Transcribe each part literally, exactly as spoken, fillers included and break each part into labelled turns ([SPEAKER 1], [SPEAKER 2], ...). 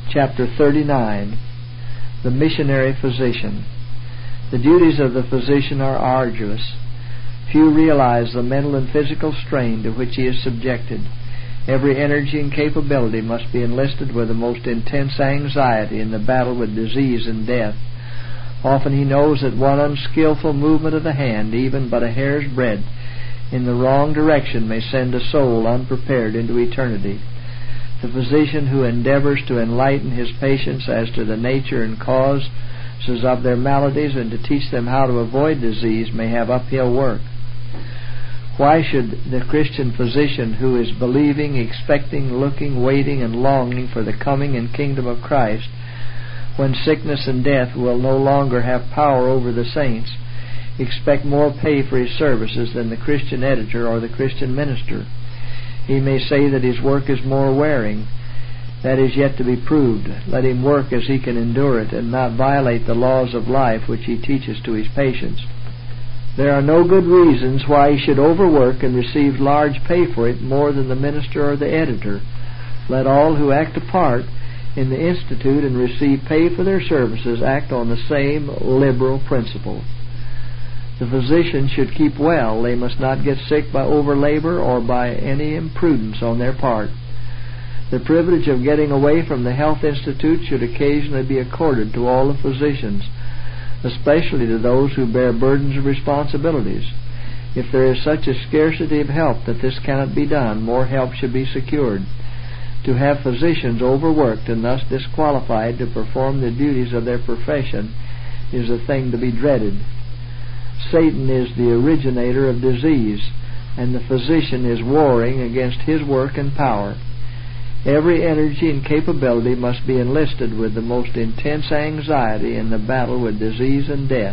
[SPEAKER 1] Chapter thirty-nine. The Missionary Physician. The duties of the physician are arduous. Few realize the mental and physical strain to which he is subjected. Every energy and capability must be enlisted with the most intense anxiety in the battle with disease and death. Often he knows that one unskillful movement of the hand, even but a hair's breadth, in the wrong direction may send a soul unprepared into eternity. The physician who endeavors to enlighten his patients as to the nature and causes of their maladies and to teach them how to avoid disease may have uphill work. Why should the Christian physician who is believing, expecting, looking, waiting, and longing for the coming and kingdom of Christ, when sickness and death will no longer have power over the saints, expect more pay for his services than the Christian editor or the Christian minister? He may say that his work is more wearing. That is yet to be proved. Let him work as he can endure it, and not violate the laws of life which he teaches to his patients. There are no good reasons why he should overwork and receive large pay for it more than the minister or the editor. Let all who act a part in the Institute and receive pay for their services act on the same liberal principle. The physician should keep well. They must not get sick by overlabor or by any imprudence on their part. The privilege of getting away from the Health Institute should occasionally be accorded to all the physicians, especially to those who bear burdens of responsibilities. If there is such a scarcity of help that this cannot be done, more help should be secured. To have physicians overworked and thus disqualified to perform the duties of their profession is a thing to be dreaded. Satan is the originator of disease, and the physician is warring against his work and power. Every energy and capability must be enlisted with the most intense anxiety in the battle with disease and death.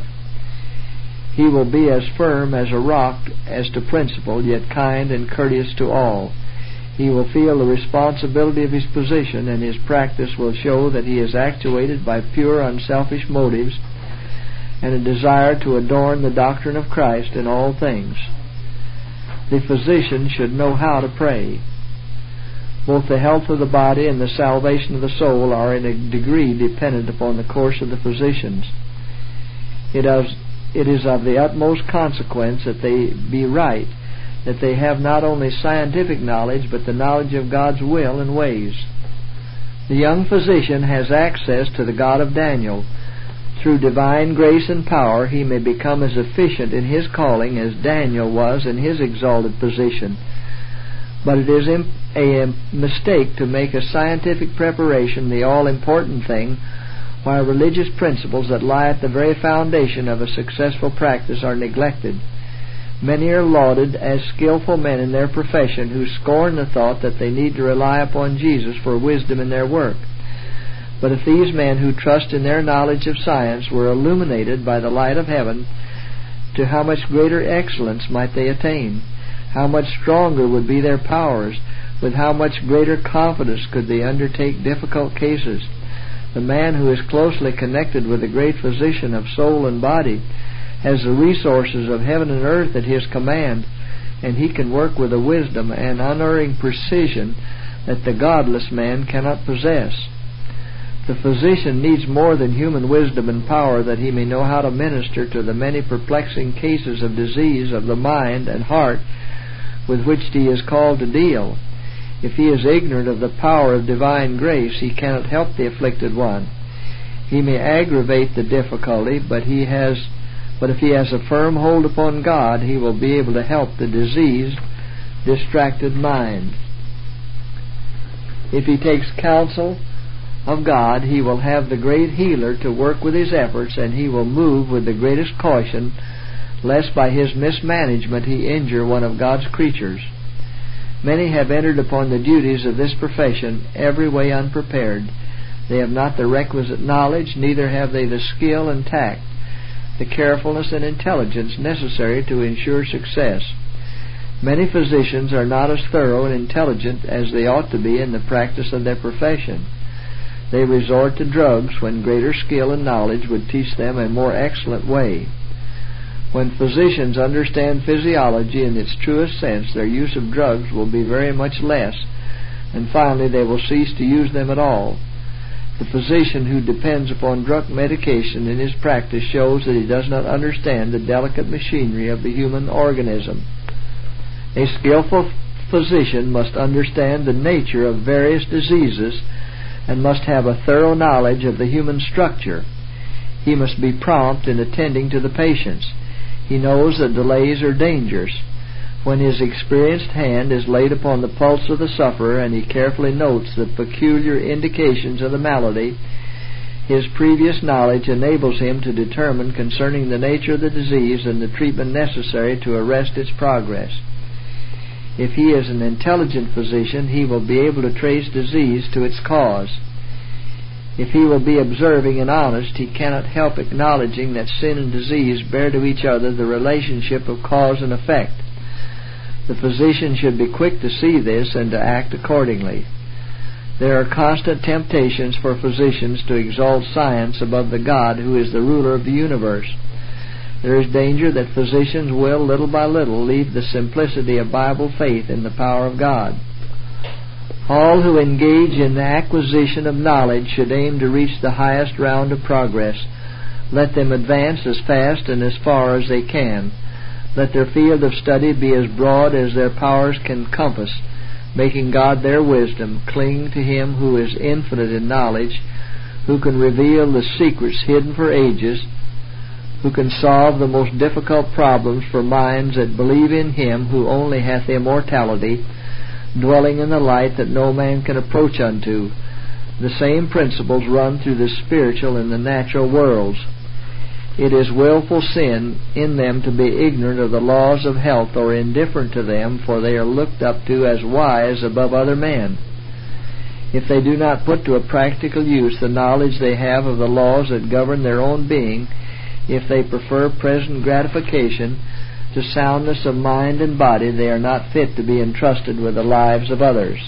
[SPEAKER 1] He will be as firm as a rock as to principle, yet kind and courteous to all. He will feel the responsibility of his position, and his practice will show that he is actuated by pure, unselfish motives and a desire to adorn the doctrine of Christ in all things. The physician should know how to pray. Both the health of the body and the salvation of the soul are in a degree dependent upon the course of the physicians. It is, it is of the utmost consequence that they be right, that they have not only scientific knowledge, but the knowledge of God's will and ways. The young physician has access to the God of Daniel. Through divine grace and power, he may become as efficient in his calling as Daniel was in his exalted position. But it is a mistake to make a scientific preparation the all-important thing, while religious principles that lie at the very foundation of a successful practice are neglected. Many are lauded as skillful men in their profession who scorn the thought that they need to rely upon Jesus for wisdom in their work. But if these men who trust in their knowledge of science were illuminated by the light of heaven, to how much greater excellence might they attain? How much stronger would be their powers? With how much greater confidence could they undertake difficult cases? The man who is closely connected with the great physician of soul and body has the resources of heaven and earth at his command, and he can work with a wisdom and unerring precision that the godless man cannot possess. The physician needs more than human wisdom and power that he may know how to minister to the many perplexing cases of disease of the mind and heart with which he is called to deal. If he is ignorant of the power of divine grace, he cannot help the afflicted one. He may aggravate the difficulty, but he has, but if he has a firm hold upon God, he will be able to help the diseased, distracted mind. If he takes counsel of God, he will have the great healer to work with his efforts, and he will move with the greatest caution, lest by his mismanagement he injure one of God's creatures. Many have entered upon the duties of this profession every way unprepared. They have not the requisite knowledge, neither have they the skill and tact, the carefulness and intelligence necessary to ensure success. Many physicians are not as thorough and intelligent as they ought to be in the practice of their profession. They resort to drugs when greater skill and knowledge would teach them a more excellent way. When physicians understand physiology in its truest sense, their use of drugs will be very much less, and finally they will cease to use them at all. The physician who depends upon drug medication in his practice shows that he does not understand the delicate machinery of the human organism. A skillful physician must understand the nature of various diseases and must have a thorough knowledge of the human structure. He must be prompt in attending to the patients. He knows that delays are dangerous. When his experienced hand is laid upon the pulse of the sufferer and he carefully notes the peculiar indications of the malady, his previous knowledge enables him to determine concerning the nature of the disease and the treatment necessary to arrest its progress. If he is an intelligent physician, he will be able to trace disease to its cause. If he will be observing and honest, he cannot help acknowledging that sin and disease bear to each other the relationship of cause and effect. The physician should be quick to see this and to act accordingly. There are constant temptations for physicians to exalt science above the God who is the ruler of the universe. There is danger that physicians will, little by little, leave the simplicity of Bible faith in the power of God. All who engage in the acquisition of knowledge should aim to reach the highest round of progress. Let them advance as fast and as far as they can. Let their field of study be as broad as their powers can compass, making God their wisdom. Cling to Him who is infinite in knowledge, who can reveal the secrets hidden for ages, who can solve the most difficult problems for minds that believe in Him who only hath immortality, dwelling in the light that no man can approach unto. The same principles run through the spiritual and the natural worlds. It is willful sin in them to be ignorant of the laws of health or indifferent to them, for they are looked up to as wise above other men. If they do not put to a practical use the knowledge they have of the laws that govern their own being, if they prefer present gratification to soundness of mind and body, they are not fit to be entrusted with the lives of others.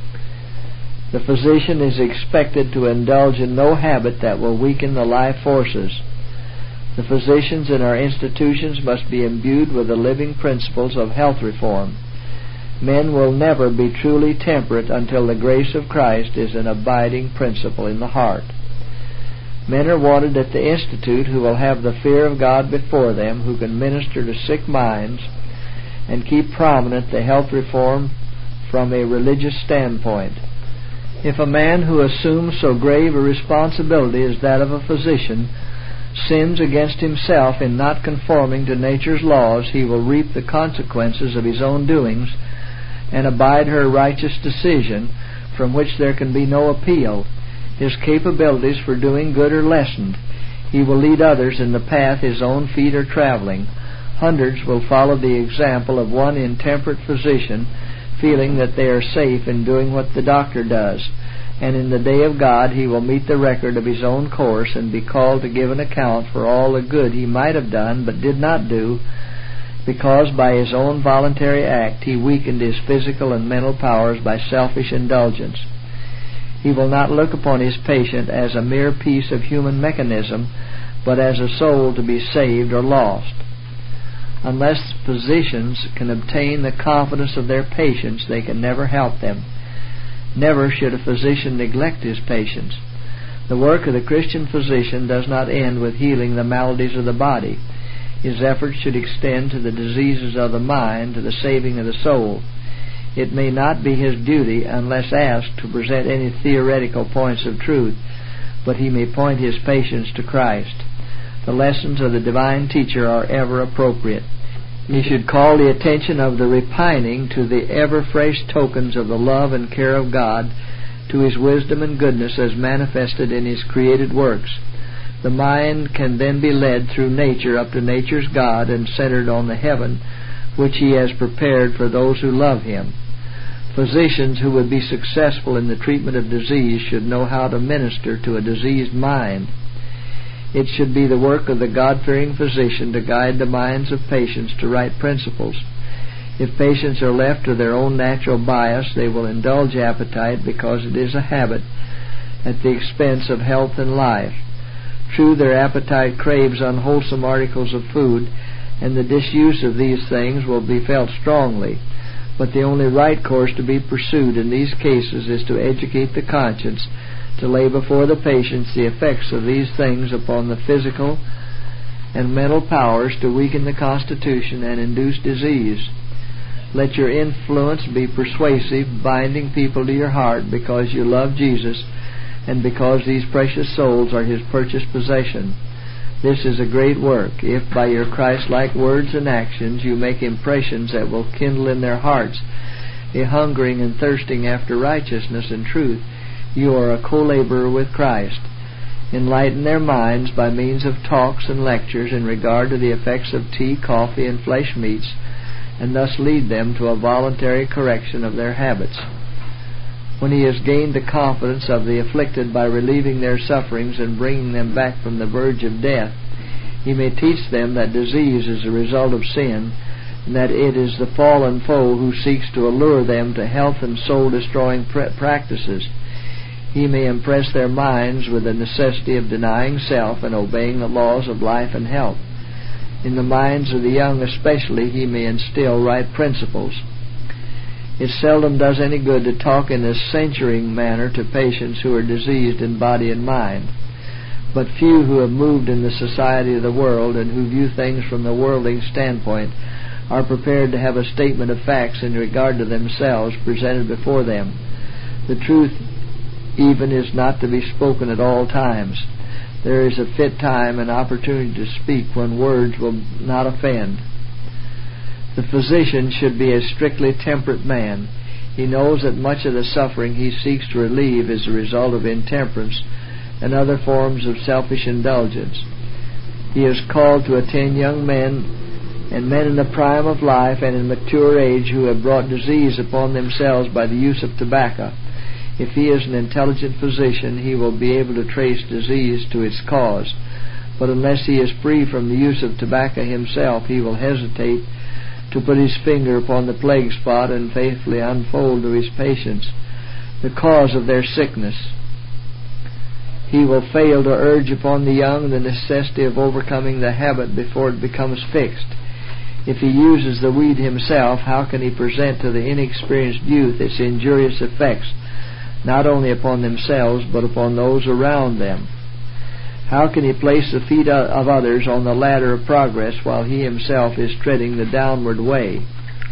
[SPEAKER 1] The physician is expected to indulge in no habit that will weaken the life forces. The physicians in our institutions must be imbued with the living principles of health reform. Men will never be truly temperate until the grace of Christ is an abiding principle in the heart. Men are wanted at the Institute who will have the fear of God before them, who can minister to sick minds and keep prominent the health reform from a religious standpoint. If a man who assumes so grave a responsibility as that of a physician sins against himself in not conforming to nature's laws, he will reap the consequences of his own doings and abide her righteous decision, from which there can be no appeal. His capabilities for doing good are lessened. He will lead others in the path his own feet are traveling. Hundreds will follow the example of one intemperate physician, feeling that they are safe in doing what the doctor does, and in the day of God he will meet the record of his own course and be called to give an account for all the good he might have done but did not do, because by his own voluntary act he weakened his physical and mental powers by selfish indulgence. He will not look upon his patient as a mere piece of human mechanism, but as a soul to be saved or lost. Unless physicians can obtain the confidence of their patients, they can never help them. Never should a physician neglect his patients. The work of the Christian physician does not end with healing the maladies of the body. His efforts should extend to the diseases of the mind, to the saving of the soul. It may not be his duty, unless asked, to present any theoretical points of truth, but he may point his patients to Christ. The lessons of the divine teacher are ever appropriate. He should call the attention of the repining to the ever-fresh tokens of the love and care of God, to His wisdom and goodness as manifested in His created works. The mind can then be led through nature up to nature's God and centered on the heaven which He has prepared for those who love Him. Physicians who would be successful in the treatment of disease should know how to minister to a diseased mind. It should be the work of the God-fearing physician to guide the minds of patients to right principles. If patients are left to their own natural bias, they will indulge appetite because it is a habit at the expense of health and life. True, their appetite craves unwholesome articles of food, and the disuse of these things will be felt strongly. But the only right course to be pursued in these cases is to educate the conscience to lay before the patients the effects of these things upon the physical and mental powers to weaken the constitution and induce disease. Let your influence be persuasive, binding people to your heart because you love Jesus and because these precious souls are His purchased possession. This is a great work, if by your Christ-like words and actions you make impressions that will kindle in their hearts a hungering and thirsting after righteousness and truth. You are a co-laborer with Christ. Enlighten their minds by means of talks and lectures in regard to the effects of tea, coffee, and flesh meats, and thus lead them to a voluntary correction of their habits. When he has gained the confidence of the afflicted by relieving their sufferings and bringing them back from the verge of death, he may teach them that disease is a result of sin, and that it is the fallen foe who seeks to allure them to health and soul-destroying pr- practices. He may impress their minds with the necessity of denying self and obeying the laws of life and health. In the minds of the young especially, he may instill right principles. It seldom does any good to talk in a censuring manner to patients who are diseased in body and mind. But few who have moved in the society of the world and who view things from the worldling standpoint are prepared to have a statement of facts in regard to themselves presented before them. The truth even is not to be spoken at all times. There is a fit time and opportunity to speak when words will not offend. The physician should be a strictly temperate man. He knows that much of the suffering he seeks to relieve is a result of intemperance and other forms of selfish indulgence. He is called to attend young men and men in the prime of life and in mature age who have brought disease upon themselves by the use of tobacco. If he is an intelligent physician, he will be able to trace disease to its cause. But unless he is free from the use of tobacco himself, he will hesitate to put his finger upon the plague spot and faithfully unfold to his patients the cause of their sickness. He will fail to urge upon the young the necessity of overcoming the habit before it becomes fixed. If he uses the weed himself, how can he present to the inexperienced youth its injurious effects, not only upon themselves, but upon those around them? How can he place the feet of others on the ladder of progress while he himself is treading the downward way?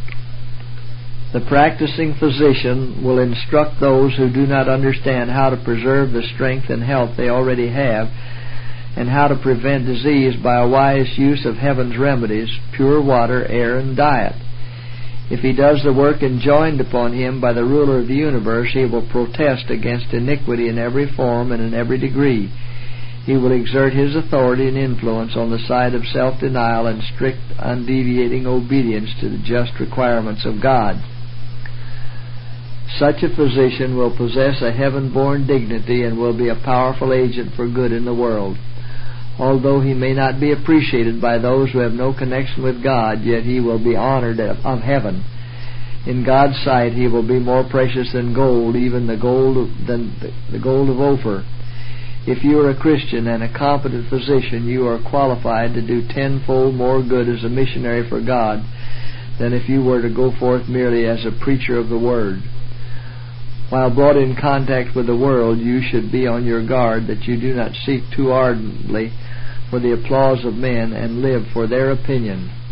[SPEAKER 1] The practicing physician will instruct those who do not understand how to preserve the strength and health they already have, and how to prevent disease by a wise use of heaven's remedies, pure water, air, and diet. If he does the work enjoined upon him by the ruler of the universe, he will protest against iniquity in every form and in every degree. He will exert his authority and influence on the side of self-denial and strict, undeviating obedience to the just requirements of God. Such a physician will possess a heaven-born dignity and will be a powerful agent for good in the world. Although he may not be appreciated by those who have no connection with God, yet he will be honored of heaven. In God's sight, he will be more precious than gold, even the gold of, than the gold of Ophir. If you are a Christian and a competent physician, you are qualified to do tenfold more good as a missionary for God than if you were to go forth merely as a preacher of the Word. While brought in contact with the world, you should be on your guard that you do not seek too ardently for the applause of men and live for their opinion.